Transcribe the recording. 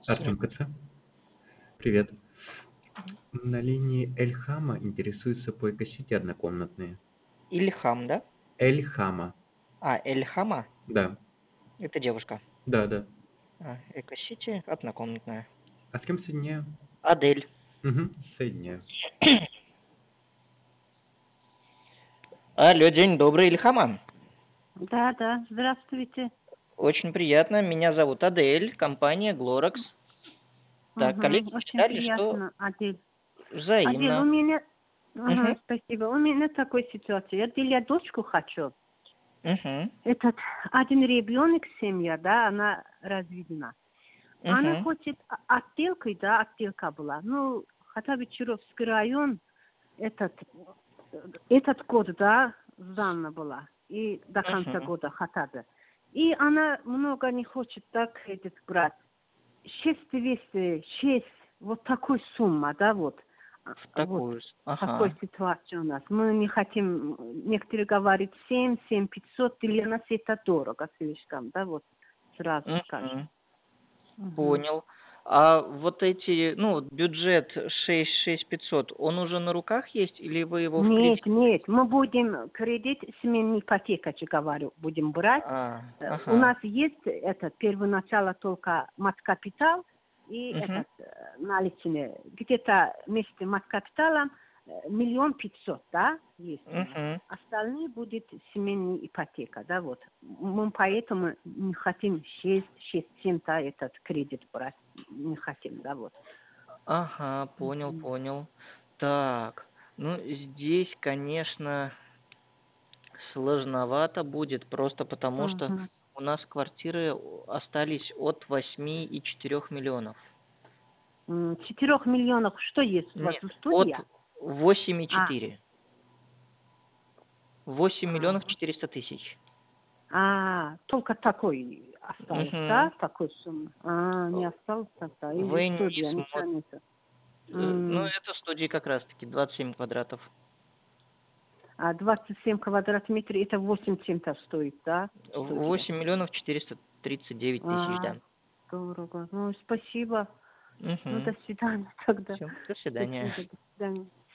Артем КЦ. Привет. На линии Эльхама интересуется по экосети однокомнатные. Ильхам, да? Эльхама. Эльхама? Да, Это девушка. да. Экосити, однокомнатная. А с кем соединяю? Адель. Угу, соединяю. Алло, день добрый, Ильхама. Да, здравствуйте. Очень приятно. Меня зовут Адель, компания Glorex. Так, коллеги Очень считали, что приятно, Адель. Адель, у взаимно. меня... Мгм. спасибо. У меня такая ситуация. Адель, я дочку хочу. Мгм. Один ребенок, семья, да, она разведена. Она Мгм. хочет отделкой, да, отделка была. Ну, хотя бы Чуровский район, этот год, да, сдана была. И до конца Мгм. года хотя бы. И она много не хочет, да, кредит брать. 6206, вот такой сумма, да, вот. В Вот такую. такой Ага. ситуация у нас. Мы не хотим, некоторые говорят 7, 500, для нас это дорого слишком, да, вот сразу скажем. Мгм. Понял. А вот эти, вот бюджет 6 500, он уже на руках есть или вы его в кредит? Нет, мы будем кредит, семейная ипотека, же говорю, будем брать. У Ага. нас есть первоначально только мат-капитал и Мгм. наличные. Где-то вместе мат-капиталом 1 500 000, да, есть у нас. Мгм. Остальные будет семейная ипотека, да, вот. Мы поэтому не хотим 6-7, да, этот кредит брать. Не хотим, да, вот. Ага, понял. Так, здесь, конечно, сложновато будет, просто потому что Мгм. у нас квартиры остались от 8,4 миллионов. 4 миллионов, что есть у вас Нет, в от студии? А, 8,4. 8 а, миллионов 400 тысяч. только такой осталось, Мгм. да, такой суммы? Не осталось тогда, или Вы не студия, ничего смотрите. нет. Это студии как раз-таки 27 квадратов. 27 квадратных метров, это 8 чем-то стоит, да, студия? 8 миллионов 439 тысяч, да. Дорого. Ну, спасибо. Ну, Угу. до свидания тогда. Все, до свидания. Спасибо, до свидания.